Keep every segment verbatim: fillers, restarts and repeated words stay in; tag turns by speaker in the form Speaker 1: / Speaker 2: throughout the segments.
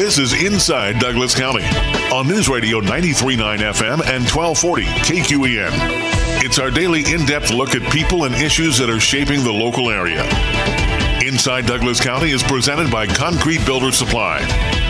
Speaker 1: This is Inside Douglas County on News Radio ninety-three point nine F M and twelve forty K Q E N. It's our daily in-depth look at people and issues that are shaping the local area. Inside Douglas County is presented by Concrete Builder Supply.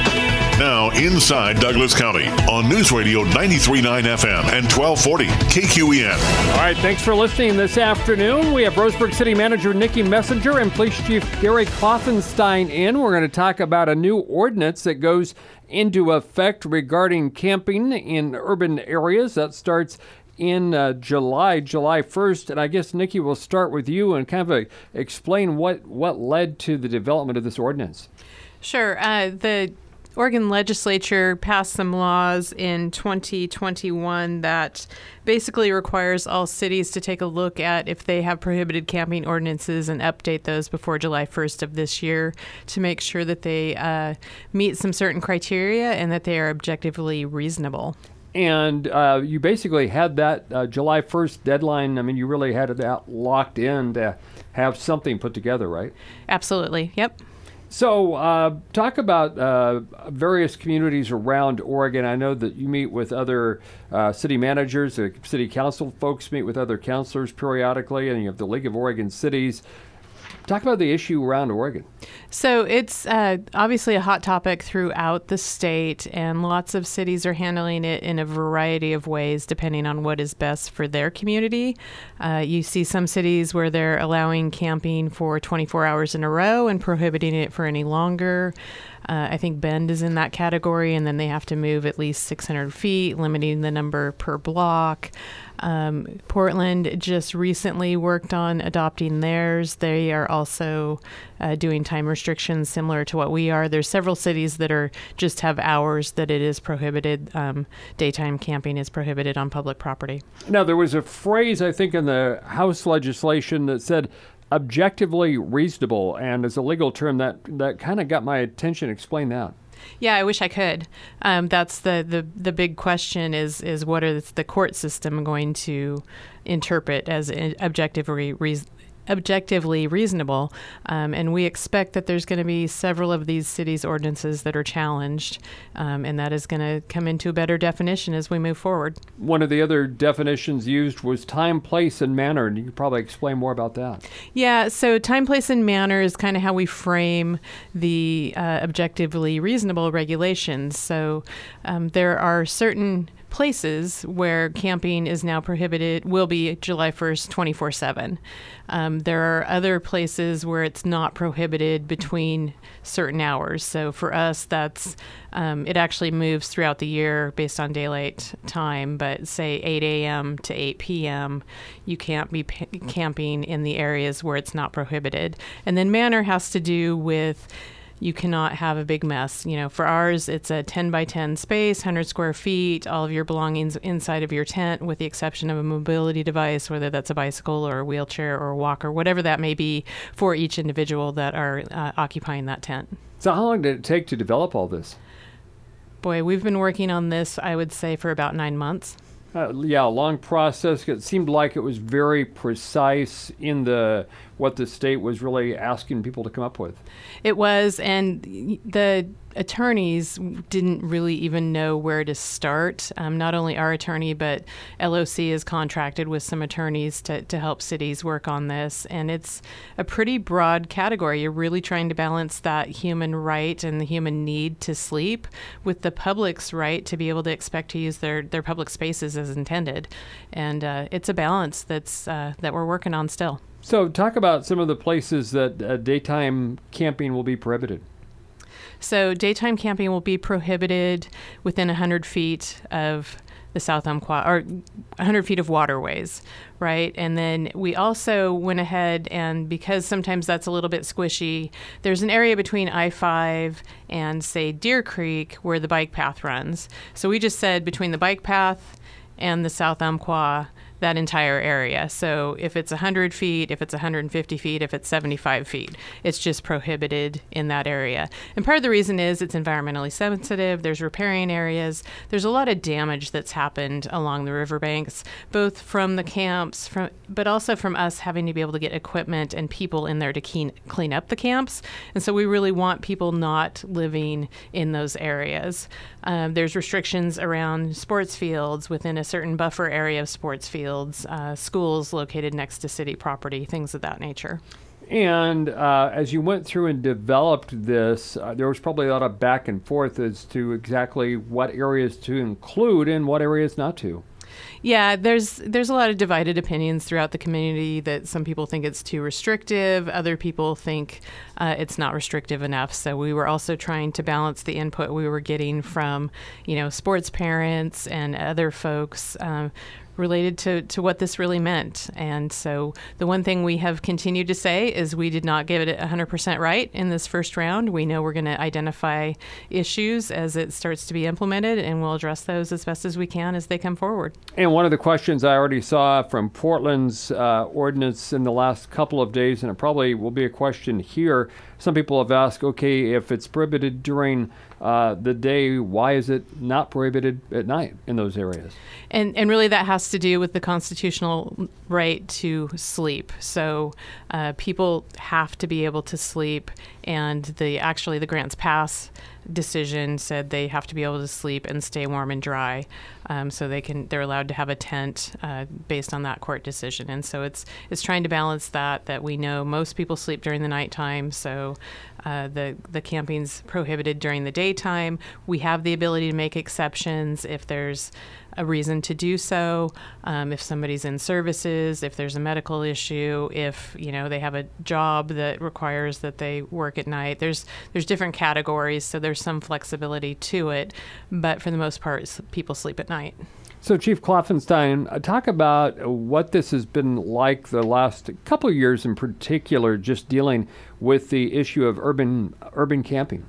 Speaker 1: Now, Inside Douglas County on News Radio ninety-three point nine F M and twelve forty K Q E N.
Speaker 2: All right, thanks for listening this afternoon. We have Roseburg City Manager Nikki Messenger and Police Chief Gary Klopfenstein in. We're going to talk about a new ordinance that goes into effect regarding camping in urban areas. That starts in uh, July, July first. And I guess, Nikki, we'll start with you and kind of uh, explain what, what led to the development of this ordinance.
Speaker 3: Sure. Uh, the Oregon legislature passed some laws in twenty twenty-one that basically requires all cities to take a look at if they have prohibited camping ordinances and update those before July first of this year to make sure that they uh, meet some certain criteria and that they are objectively reasonable.
Speaker 2: And uh, you basically had that uh, July first deadline. I mean, you really had it out locked in to have something put together, right?
Speaker 3: Absolutely. Yep.
Speaker 2: So uh, talk about uh, various communities around Oregon. I know that you meet with other uh, city managers, uh, city council folks meet with other councilors periodically, and you have the League of Oregon Cities. Talk about the issue around Oregon.
Speaker 3: So it's uh, obviously a hot topic throughout the state, and lots of cities are handling it in a variety of ways depending on what is best for their community. Uh, you see some cities where they're allowing camping for twenty-four hours in a row and prohibiting it for any longer. Uh, I think Bend is in that category, and then they have to move at least six hundred feet, limiting the number per block. Um, Portland just recently worked on adopting theirs. They are also uh, doing time restrictions similar to what we are. There's several cities that are just have hours that it is prohibited. Um, daytime camping is prohibited on public property.
Speaker 2: Now, there was a phrase, I think, in the House legislation that said objectively reasonable, and as a legal term, that, that kind of got my attention. Explain that.
Speaker 3: Yeah, I wish I could. Um, that's the, the, the big question is is what is the court system going to interpret as objectively reasonable? objectively reasonable, um, and we expect that there's going to be several of these cities' ordinances that are challenged, um, and that is going to come into a better definition as we move forward.
Speaker 2: One of the other definitions used was time, place, and manner, and you could probably explain more about that.
Speaker 3: Yeah, so time, place, and manner is kind of how we frame the uh, objectively reasonable regulations. So um, there are certain places where camping is now prohibited, will be July first, twenty-four seven. Um, there are other places where it's not prohibited between certain hours. So for us, that's um, it actually moves throughout the year based on daylight time, but say eight a.m. to eight p.m., you can't be p- camping in the areas where it's not prohibited. And then manner has to do with you cannot have a big mess. You know, for ours, it's a ten by ten space, one hundred square feet, all of your belongings inside of your tent, with the exception of a mobility device, whether that's a bicycle or a wheelchair or a walker, whatever that may be for each individual that are uh, occupying that tent.
Speaker 2: So how long did it take to develop all this?
Speaker 3: Boy, we've been working on this, I would say, for about nine months.
Speaker 2: Uh, yeah, a long process. It seemed like it was very precise in the what the state was really asking people to come up with.
Speaker 3: It was, and the attorneys didn't really even know where to start. Um, not only our attorney, but L O C is contracted with some attorneys to, to help cities work on this. And it's a pretty broad category. You're really trying to balance that human right and the human need to sleep with the public's right to be able to expect to use their, their public spaces as intended. And uh, it's a balance that's uh, that we're working on still.
Speaker 2: So talk about some of the places that uh, daytime camping will be prohibited.
Speaker 3: So daytime camping will be prohibited within one hundred feet of the South Umpqua, or one hundred feet of waterways, right? And then we also went ahead and, because sometimes that's a little bit squishy, there's an area between I five and, say, Deer Creek where the bike path runs. So we just said between the bike path and the South Umpqua, that entire area. So if it's one hundred feet, if it's one hundred fifty feet, if it's seventy-five feet, it's just prohibited in that area. And part of the reason is it's environmentally sensitive. There's riparian areas. There's a lot of damage that's happened along the riverbanks, both from the camps, from but also from us having to be able to get equipment and people in there to clean, clean up the camps. And so we really want people not living in those areas. Um, there's restrictions around sports fields within a certain buffer area of sports fields, uh, schools located next to city property, things of that nature.
Speaker 2: And uh, as you went through and developed this, uh, there was probably a lot of back and forth as to exactly what areas to include and what areas not to.
Speaker 3: Yeah, there's there's a lot of divided opinions throughout the community that some people think it's too restrictive. Other people think uh, it's not restrictive enough. So we were also trying to balance the input we were getting from, you know, sports parents and other folks um, related to, to what this really meant. And so the one thing we have continued to say is we did not give it one hundred percent right in this first round. We know we're going to identify issues as it starts to be implemented, and we'll address those as best as we can as they come forward.
Speaker 2: And one of the questions I already saw from Portland's uh, ordinance in the last couple of days, and it probably will be a question here, some people have asked, okay, if it's prohibited during uh, the day, why is it not prohibited at night in those areas?
Speaker 3: And and really that has to do with the constitutional right to sleep. So uh, people have to be able to sleep, and the actually the Grants Pass decision said they have to be able to sleep and stay warm and dry. Um, so they can they're allowed to have a tent uh, based on that court decision. And so it's it's trying to balance that that we know most people sleep during the nighttime. So uh, the the camping's prohibited during the daytime. We have the ability to make exceptions if there's a reason to do so, um, if somebody's in services, if there's a medical issue, if you know they have a job that requires that they work at night. There's there's different categories, so there's some flexibility to it, but for the most part, people sleep at night.
Speaker 2: So, Chief Klopfenstein, uh, talk about what this has been like the last couple of years in particular, just dealing with the issue of urban urban camping.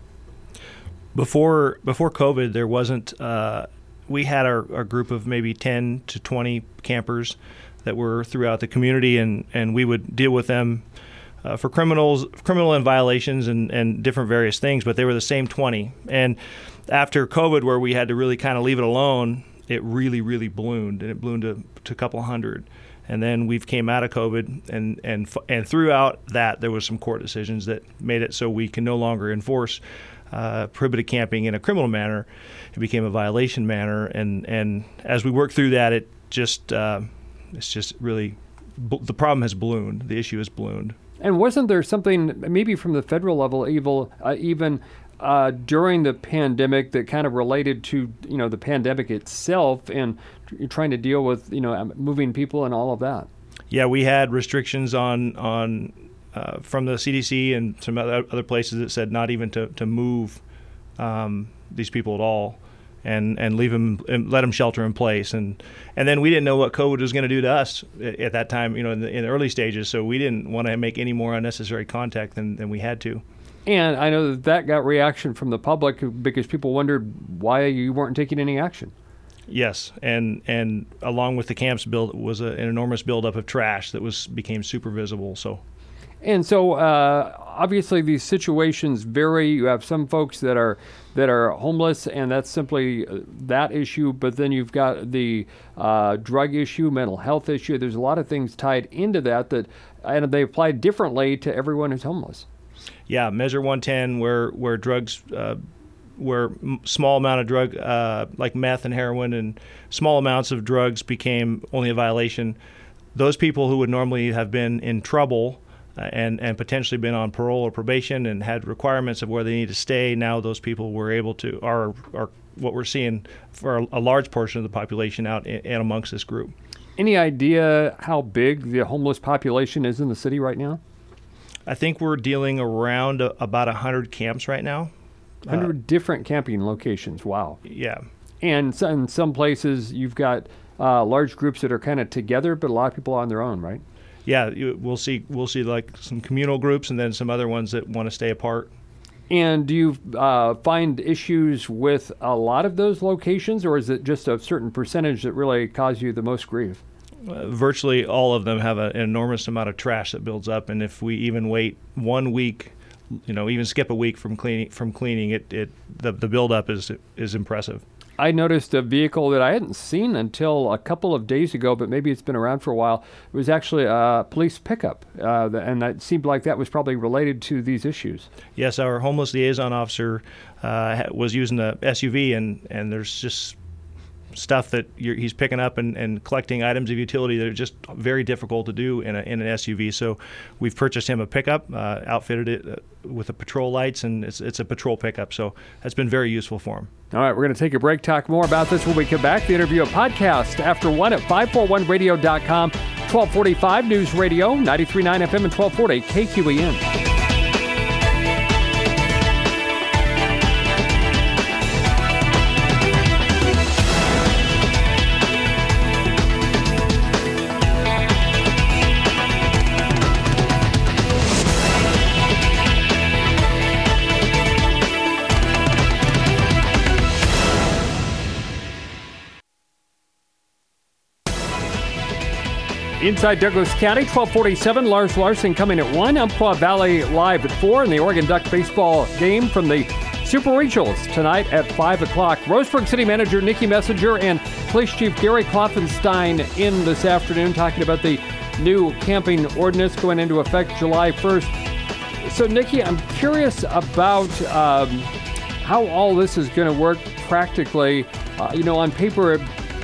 Speaker 4: Before before COVID, there wasn't. Uh, we had our, our group of maybe ten to twenty campers that were throughout the community, and, and we would deal with them uh, for criminals, criminal and violations, and, and different various things. But they were the same twenty. And after COVID, where we had to really kind of leave it alone, it really, really ballooned, and it ballooned to, to a couple hundred. And then we've came out of COVID, and, and and throughout that, there was some court decisions that made it so we can no longer enforce uh, prohibited camping in a criminal manner. It became a violation manner, and, and as we work through that, it just uh, it's just really the problem has ballooned. The issue has ballooned.
Speaker 2: And wasn't there something maybe from the federal level, evil, uh, even uh, during the pandemic that kind of related to you know the pandemic itself and tr- trying to deal with you know moving people and all of that?
Speaker 4: Yeah, we had restrictions on on uh, from the C D C and some other other places that said not even to to move um, these people at all, and and leave them and let them shelter in place. And and then we didn't know what COVID was going to do to us at that time, you know, in the, in the early stages. So we didn't want to make any more unnecessary contact than, than we had to.
Speaker 2: And I know that that got reaction from the public because people wondered why you weren't taking any action.
Speaker 4: Yes, and and along with the camps build was a, an enormous buildup of trash that was became super visible. So.
Speaker 2: And so, uh, obviously, these situations vary. You have some folks that are that are homeless, and that's simply uh, that issue. But then you've got the uh, drug issue, mental health issue. There's a lot of things tied into that that, and they apply differently to everyone who's homeless.
Speaker 4: Yeah, Measure one ten, where where drugs, uh, where m- small amount of drug, uh, like meth and heroin, and small amounts of drugs became only a violation. Those people who would normally have been in trouble. Uh, and, and potentially been on parole or probation and had requirements of where they need to stay. Now those people were able to, are, are what we're seeing for a, a large portion of the population out in, in amongst this group.
Speaker 2: Any idea how big the homeless population is in the city right now?
Speaker 4: I think we're dealing around a, about one hundred camps right now.
Speaker 2: one hundred
Speaker 4: uh, different
Speaker 2: camping locations, wow.
Speaker 4: Yeah.
Speaker 2: And so in some places you've got uh, large groups that are kind of together, but a lot of people on their own, right?
Speaker 4: Yeah, we'll see. We'll see like some communal groups, and then some other ones that want to stay apart.
Speaker 2: And do you uh, find issues with a lot of those locations, or is it just a certain percentage that really cause you the most grief?
Speaker 4: uh, virtually all of them have a, an enormous amount of trash that builds up, and if we even wait one week, you know, even skip a week from cleaning, from cleaning it, it the the buildup is is impressive.
Speaker 2: I noticed a vehicle that I hadn't seen until a couple of days ago, but maybe it's been around for a while. It was actually a police pickup, uh, and it seemed like that was probably related to these issues.
Speaker 4: Yes, our homeless liaison officer uh, was using a S U V, and, and there's just stuff that you're, he's picking up and, and collecting items of utility that are just very difficult to do in, a, in an S U V. So we've purchased him a pickup, uh, outfitted it uh, with the patrol lights, and it's, it's a patrol pickup. So that's been very useful for him.
Speaker 2: All right, we're going to take a break, talk more about this when we come back. The interview, a podcast after one at five forty-one radio dot com, twelve forty-five News Radio, ninety-three point nine F M and twelve forty K Q E N. Inside Douglas County, twelve forty-seven, Lars Larson coming at one. Umpqua Valley live at four, and the Oregon Duck baseball game from the Super Regionals tonight at five o'clock. Roseburg City Manager Nikki Messenger and Police Chief Gary Klopfenstein in this afternoon talking about the new camping ordinance going into effect July first. So, Nikki, I'm curious about um, how all this is going to work practically. Uh, you know, on paper,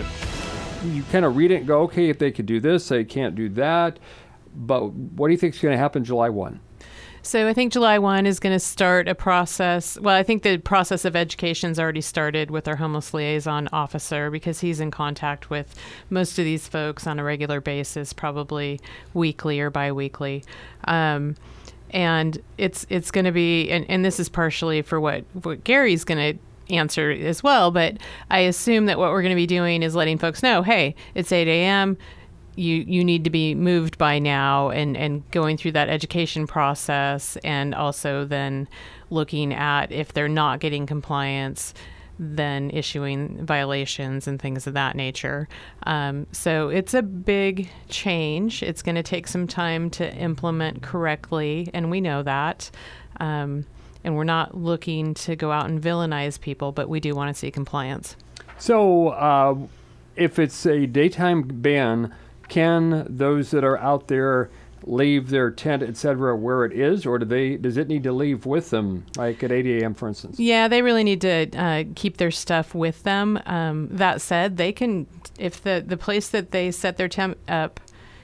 Speaker 2: you kind of read it and go, okay, if they could do this, they can't do that. But what do you think is going to happen July first?
Speaker 3: So I think July first is going to start a process. Well, I think the process of education's already started with our homeless liaison officer because he's in contact with most of these folks on a regular basis, probably weekly or biweekly. Um, and it's it's going to be, and, and this is partially for what, what Gary's going to answer as well, but I assume that what we're going to be doing is letting folks know, hey, it's eight a.m., you you need to be moved by now, and, and going through that education process, and also then looking at if they're not getting compliance, then issuing violations and things of that nature. Um, so it's a big change. It's going to take some time to implement correctly, and we know that. Um, And we're not looking to go out and villainize people, but we do want to see compliance.
Speaker 2: So uh, if it's a daytime ban, can those that are out there leave their tent, et cetera, where it is, or do they? Does it need to leave with them, like at eight a.m., for instance?
Speaker 3: Yeah, they really need to uh, keep their stuff with them. Um, that said, they can, if the, the place that they set their tent up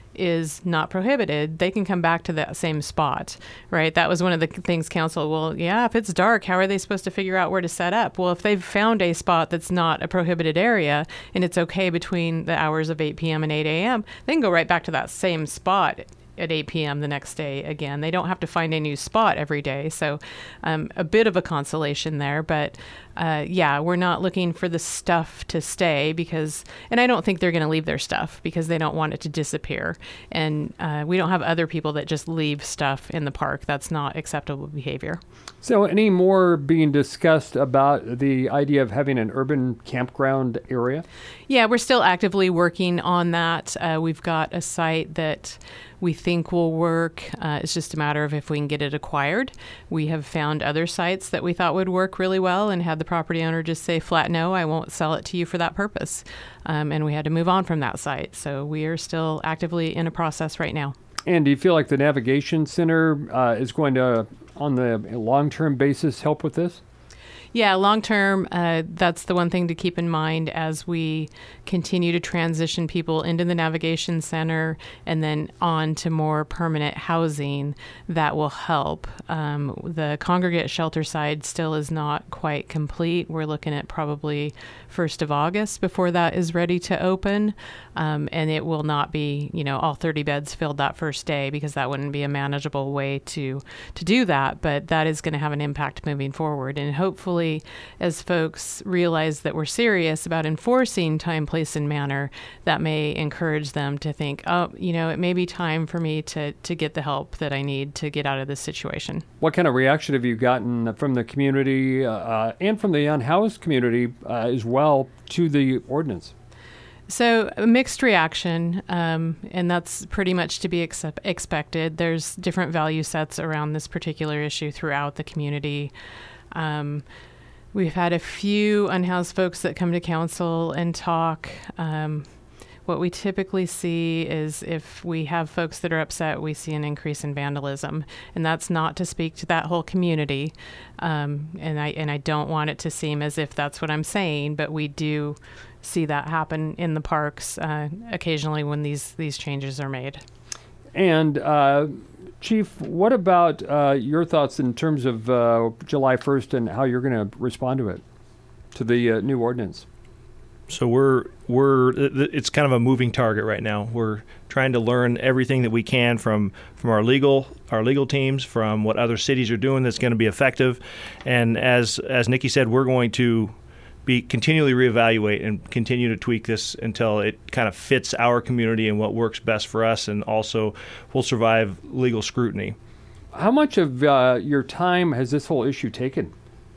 Speaker 3: is not prohibited, they can come back to that same spot, right? That was one of the things council, well, yeah, if it's dark, how are they supposed to figure out where to set up? Well, if they've found a spot that's not a prohibited area and it's okay between the hours of eight p.m. and eight a.m., they can go right back to that same spot at eight p.m. the next day again. They don't have to find a new spot every day. So um, a bit of a consolation there. But uh, yeah, we're not looking for the stuff to stay because, and I don't think they're going to leave their stuff because they don't want it to disappear. And uh, we don't have other people that just leave stuff in the park. That's not acceptable behavior.
Speaker 2: So any more being discussed about the idea of having an urban campground area?
Speaker 3: Yeah, we're still actively working on that. Uh, we've got a site that we think will work. Uh, it's just a matter of if we can get it acquired. We have found other sites that we thought would work really well and had the property owner just say flat, no, I won't sell it to you for that purpose. Um, and we had to move on from that site. So we are still actively in a process right now.
Speaker 2: And do you feel like the Navigation Center uh, is going to, on the long-term basis, help with this?
Speaker 3: Yeah, long term, uh, that's the one thing to keep in mind as we continue to transition people into the Navigation Center and then on to more permanent housing. That will help. Um, the congregate shelter side still is not quite complete. We're looking at probably first of August before that is ready to open. Um, and it will not be, you know, all thirty beds filled that first day because that wouldn't be a manageable way to, to do that. But that is going to have an impact moving forward. And hopefully, as folks realize that we're serious about enforcing time, place, and manner, that may encourage them to think, oh, you know, it may be time for me to, to get the help that I need to get out of this situation.
Speaker 2: What kind of reaction have you gotten from the community uh, and from the unhoused community uh, as well to the ordinance?
Speaker 3: So a mixed reaction, um, and that's pretty much to be accept- expected. There's different value sets around this particular issue throughout the community. Um, we've had a few unhoused folks that come to council and talk. Um, what we typically see is if we have folks that are upset, we see an increase in vandalism, and that's not to speak to that whole community. Um, and I and I don't want it to seem as if that's what I'm saying, but we do see that happen in the parks uh, occasionally when these these changes are made.
Speaker 2: And uh, Chief, what about uh, your thoughts in terms of uh, July first and how you're going to respond to it, to the uh, new ordinance?
Speaker 4: So we're we're it's kind of a moving target right now. We're trying to learn everything that we can from from our legal our legal teams, from what other cities are doing that's going to be effective. And as as Nikki said, we're going to be continually reevaluate and continue to tweak this until it kind of fits our community and what works best for us, and also will survive legal scrutiny.
Speaker 2: How much of uh, your time has this whole issue taken?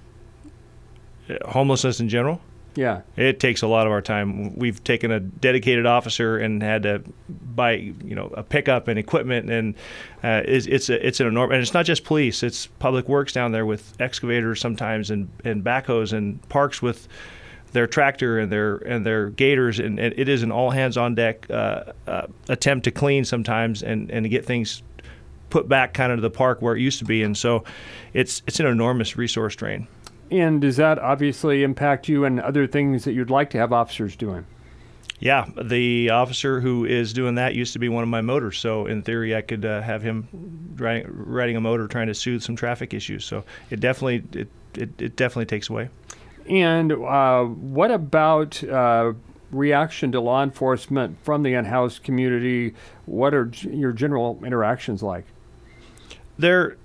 Speaker 4: Homelessness in general?
Speaker 2: Yeah.
Speaker 4: It takes a lot of our time. We've taken a dedicated officer and had to buy, you know, a pickup and equipment, and uh, it's it's, a, it's an enormous. And it's not just police; it's public works down there with excavators sometimes, and, and backhoes, and parks with their tractor and their and their gators, and, and it is an all hands on deck uh, uh, attempt to clean sometimes and, and to get things put back kind of to the park where it used to be. And so, it's it's an enormous resource drain.
Speaker 2: And does that obviously impact you and other things that you'd like to have officers doing?
Speaker 4: Yeah, the officer who is doing that used to be one of my motors. So in theory, I could uh, have him riding, riding a motor trying to soothe some traffic issues. So it definitely it, it, it definitely takes away.
Speaker 2: And uh, what about uh, reaction to law enforcement from the unhoused community? What are g- your general interactions like?
Speaker 4: They're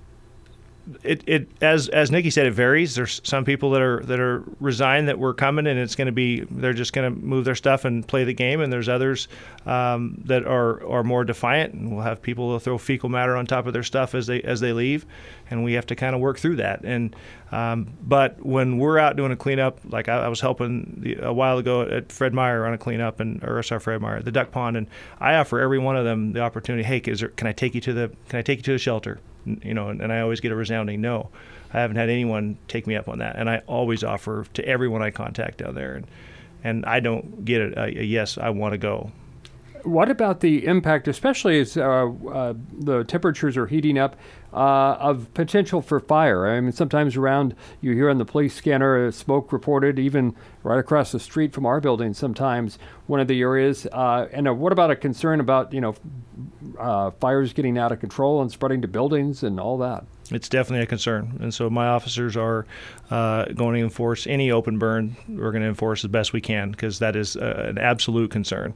Speaker 4: It, it as as Nikki said, it varies. There's some people that are that are resigned that we're coming, and it's going to be they're just going to move their stuff and play the game. And there's others um, that are are more defiant, and we'll have people that throw fecal matter on top of their stuff as they as they leave, and we have to kind of work through that. And um, but when we're out doing a cleanup, like I, I was helping the, a while ago at Fred Meyer on a cleanup, and or sorry, Fred Meyer, the duck pond, and I offer every one of them the opportunity. Hey, is there, can I take you to the can I take you to the shelter? You know, and, and I always get a resounding no. I haven't had anyone take me up on that, and I always offer to everyone I contact down there, and and I don't get a, a yes, I want to go.
Speaker 2: What about the impact, especially as uh, uh, the temperatures are heating up, uh, of potential for fire? I mean, sometimes around you hear on the police scanner uh, smoke reported, even right across the street from our building. Sometimes one of the areas. Uh, and uh, what about a concern about you know uh, fires getting out of control and spreading to buildings and all that?
Speaker 4: It's definitely a concern, and so my officers are uh, going to enforce any open burn. We're going to enforce as best we can, because that is uh, an absolute concern.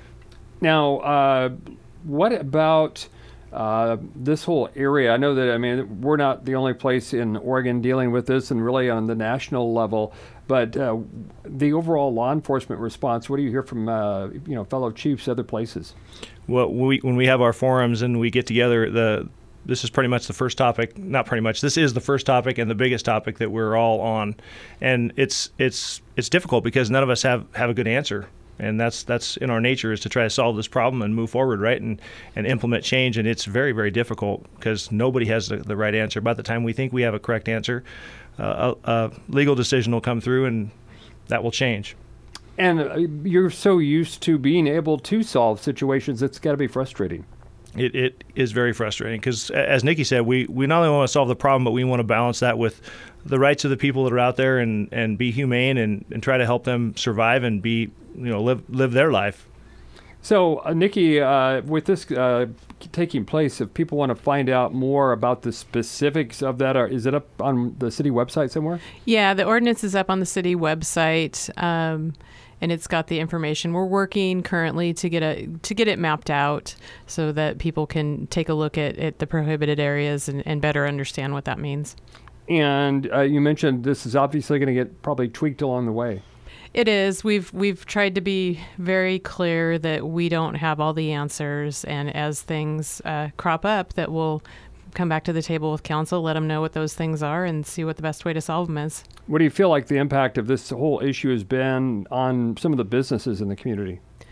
Speaker 2: Now, uh, what about uh, this whole area? I know that, I mean, we're not the only place in Oregon dealing with this, and really on the national level, but uh, the overall law enforcement response, what do you hear from, uh, you know, fellow chiefs other places?
Speaker 4: Well, we, when we have our forums and we get together, the this is pretty much the first topic, not pretty much, this is the first topic and the biggest topic that we're all on. And it's it's it's difficult because none of us have, have a good answer. And that's that's in our nature, is to try to solve this problem and move forward, right, and, and implement change. And it's very, very difficult because nobody has the, the right answer. By the time we think we have a correct answer, uh, a, a legal decision will come through, and that will change.
Speaker 2: And uh, you're so used to being able to solve situations, it's got to be frustrating.
Speaker 4: It it is very frustrating because, as Nikki said, we, we not only want to solve the problem, but we want to balance that with the rights of the people that are out there, and, and be humane and, and try to help them survive and be, you know, live live their life.
Speaker 2: So, uh, Nikki, uh, with this uh, taking place, if people want to find out more about the specifics of that, or is it up on the city website somewhere?
Speaker 3: Yeah, the ordinance is up on the city website, um, and it's got the information. We're working currently to get a to get it mapped out so that people can take a look at, at the prohibited areas and, and better understand what that means.
Speaker 2: And uh, you mentioned this is obviously going to get probably tweaked along the way.
Speaker 3: It is. We've we've tried to be very clear that we don't have all the answers, and as things uh, crop up, that we'll come back to the table with council, let them know what those things are, and see what the best way to solve them is.
Speaker 2: What do you feel like the impact of this whole issue has been on some of the businesses in the community?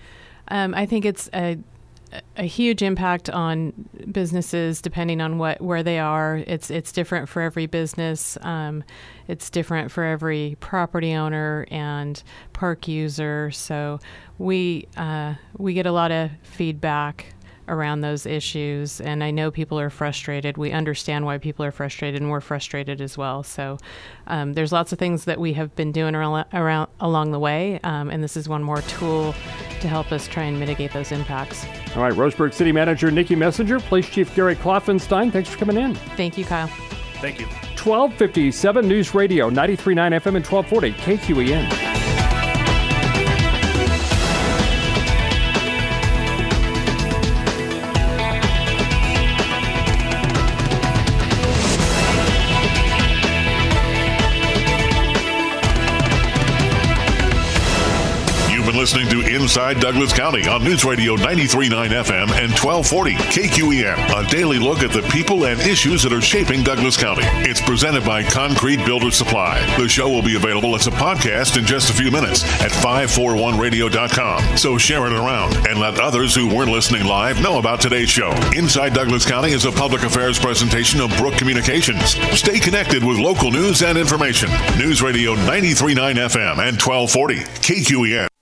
Speaker 3: Um, I think it's a a huge impact on businesses depending on what where they are. It's it's different for every business. Um, it's different for every property owner and park user. So we uh, we get a lot of feedback around those issues, and I know people are frustrated. We understand why people are frustrated, and we're frustrated as well. So um, there's lots of things that we have been doing around, around along the way, um, and this is one more tool to help us try and mitigate those impacts.
Speaker 2: All right, Roseburg City Manager Nikki Messenger, Police Chief Gary Klopfenstein, thanks for coming in.
Speaker 3: Thank you, Kyle.
Speaker 4: Thank you.
Speaker 2: twelve fifty-seven News Radio, ninety-three point nine F M and twelve forty K Q E N.
Speaker 1: Listening to Inside Douglas County on News Radio ninety-three point nine F M and twelve forty K Q E N. A daily look at the people and issues that are shaping Douglas County. It's presented by Concrete Builder Supply. The show will be available as a podcast in just a few minutes at five forty-one radio dot com. So share it around and let others who weren't listening live know about today's show. Inside Douglas County is a public affairs presentation of Brook Communications. Stay connected with local news and information. News Radio ninety-three point nine F M and twelve forty K Q E N.